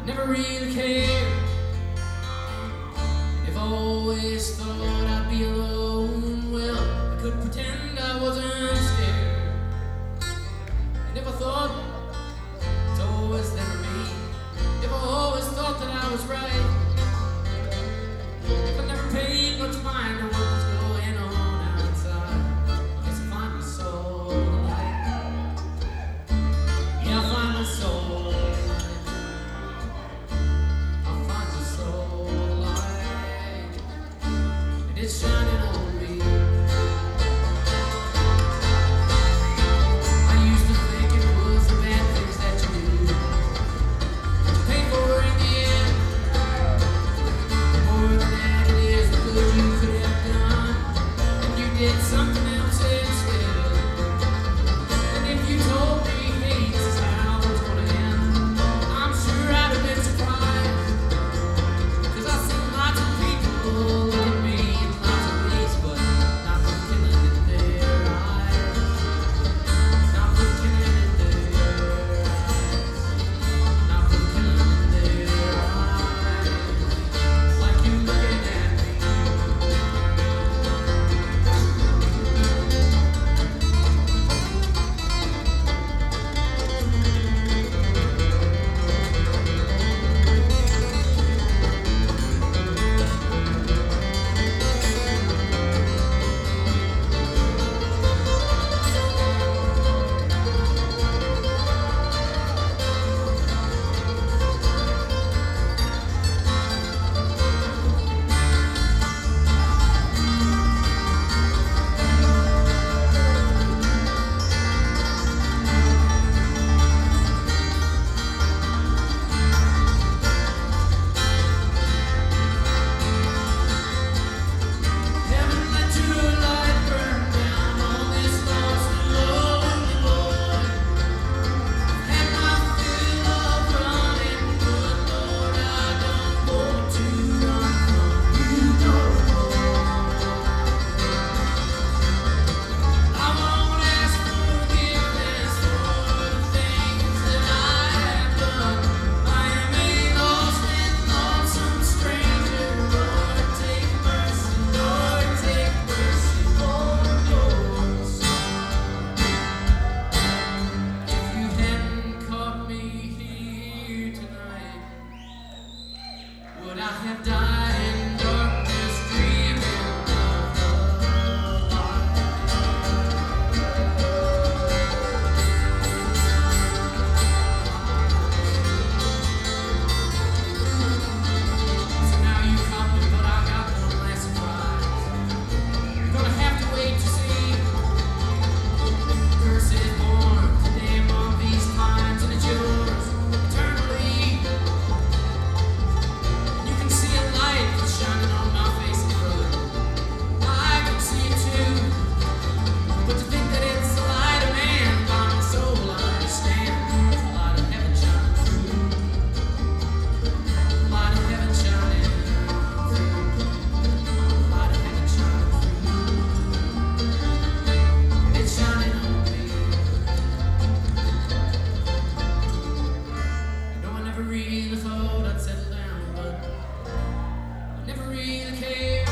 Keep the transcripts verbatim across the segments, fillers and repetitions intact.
Never really cared. If I always thought I'd be alone, well, I could pretend I wasn't scared. And if I thought it's always never me, if I always thought that I was right, if I never paid much mind to what was going on outside, I guess I find my soul light. Yeah, I find my soul. It's shining on me. I used to think it was the bad things that you do that you pay for in the end. More than that, it is the good you could have done, and you did something else instead. And if you told me, hey, this is how it's gonna end, I'm sure I'd have been surprised, 'cause I've seen lots of people look at me. Would I have died in darkness, dreaming of the light? So now you caught me, but I got one last surprise. You're gonna have to wait to see. Curse is born today among these times, and it's yours eternally. Shining on my face, brother. I can see it too. But to think that it's the light of man by my soul, I understand. It's the light of heaven shining through. The light of heaven shining through. The light of heaven shining through. It's shining on me. You know, I never really thought I'd settle down, but never really cared.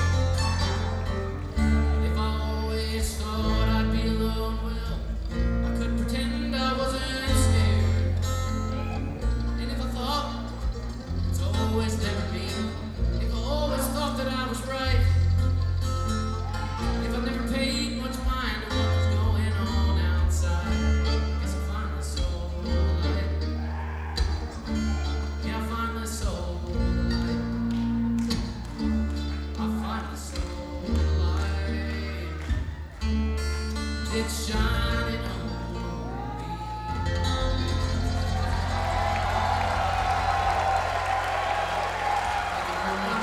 If I always thought I'd be alone, well, I could pretend I wasn't scared. And if I thought it's always never me, if I always thought that I was right, if I never paid much mind to what was going on outside, I guess I find my soul light. Yeah, I find my soul. It's shining on me. Thank you very much.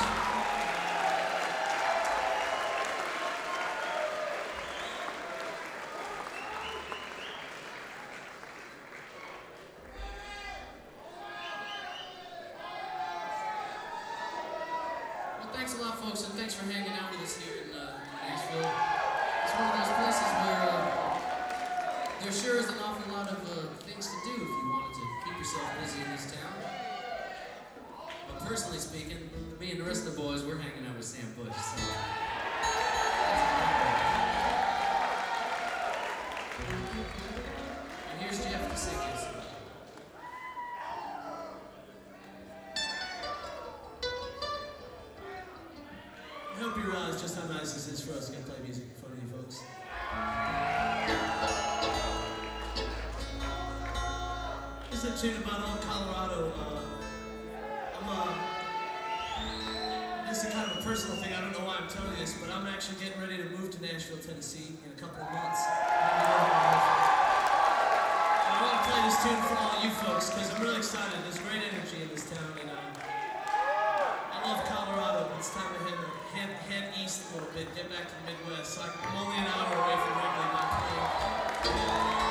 Well, thanks a lot, folks, and thanks for hanging out with us here in uh, Nashville. It's one of those places where uh, there sure is an awful lot of uh, things to do if you wanted to keep yourself busy in this town. Personally speaking, me and the rest of the boys, we're hanging out with Sam Bush. So. And here's Jeff Kosickas. I hope you realize just how nice this is for us to get to play music in front of you folks. This is a tune about old Colorado. Uh, I'm uh, this is kind of a personal thing. I don't know why I'm telling you this, but I'm actually getting ready to move to Nashville, Tennessee in a couple of months. And I want to play this tune for all you folks because I'm really excited. There's great energy in this town, and uh, I love Colorado, but it's time to head, head, head east a little bit, get back to the Midwest. So I'm only an hour away from Wrigley, not playing.